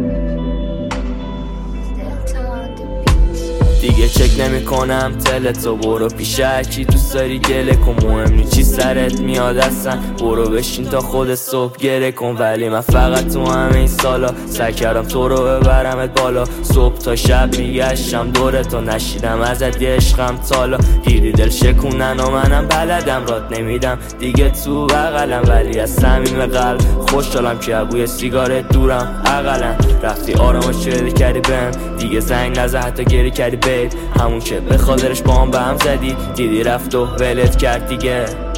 دیگه چک نمی کنم تلتو، برو پیش هرکی دوست داری گله کن، مهم نی چی سرت میاد اصلا، برو بشین تا خود صبح گره کن. ولی من فقط تو همه این سالا سعی کردم تو رو ببرمت بالا، صبح تا شب میگشتم دورتو، نشیدم ازت یه عشقم تالا. دیدی دل شکونن و منم بلدم رات نمیدم دیگه تو بغلم، ولی از صمیم قلب خوشحالم که بوی سیگارت دورم. اقلا رفتی آرامش شده کردی بهم، دیگه زنگ نزد حتی گری کردی بیب، همون که به خاطرش با هم به هم زدی، دیدی رفت و ولت کرد دیگه.